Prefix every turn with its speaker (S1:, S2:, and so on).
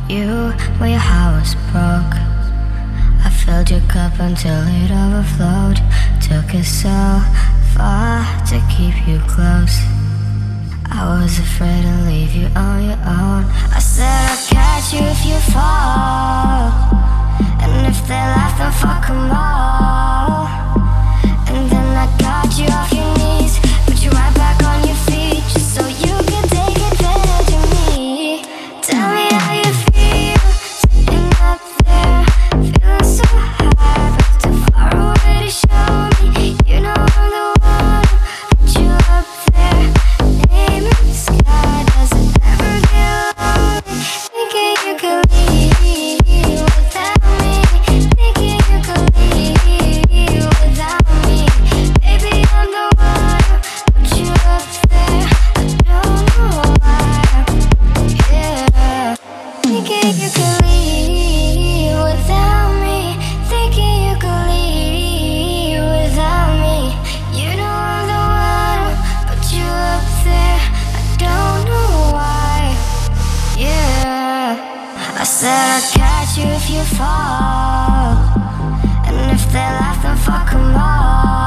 S1: you where your heart was broke. I filled your cup until it overflowed. Took it so far to keep you close. I was afraid to leave you on your own. I said I'd catch you if you fall, and if they laugh then fuck 'em all. And then I got you off your knees, put you right back on your feet, just so you could take advantage of me. Tell me how you feel, sitting up there, feeling so high, but too far away to show me. You know I'm the one who put you up there, name in the sky. Does it ever get lonely, thinking you could leave without me, thinking you could leave without me. Baby, I'm the one who put you up there, I don't know why, yeah. Thinking you could leave without me, thinking you could leave without me. You know I'm the one who put you up there, I don't know why, yeah. I said I'd catch you if you fall, and if they laugh then fuck 'em all.